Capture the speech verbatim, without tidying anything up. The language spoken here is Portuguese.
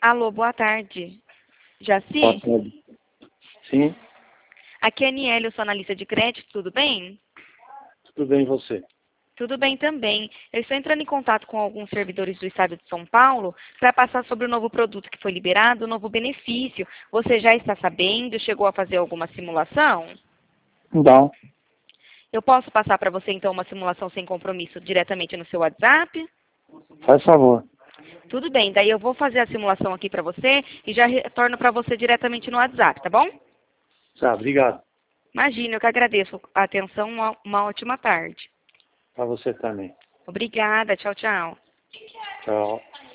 Alô, boa tarde. Jaci? Boa tarde. Sim, Aqui é a Aniele, eu sou analista de crédito, tudo bem? tudo bem e você? Tudo bem também. Eu estou entrando em contato com alguns servidores do estado de São Paulo para passar sobre o novo produto que foi liberado, o novo benefício. Você já está sabendo? Chegou a fazer alguma simulação? Não, Eu posso passar para você, então, uma simulação sem compromisso diretamente no seu WhatsApp? faz favor. Tudo bem, daí eu vou fazer a simulação aqui para você e já retorno para você diretamente no WhatsApp, tá bom? Tá, obrigado. Imagina, eu que agradeço a atenção, uma, uma ótima tarde. Para você também. Obrigada, tchau, tchau. Tchau.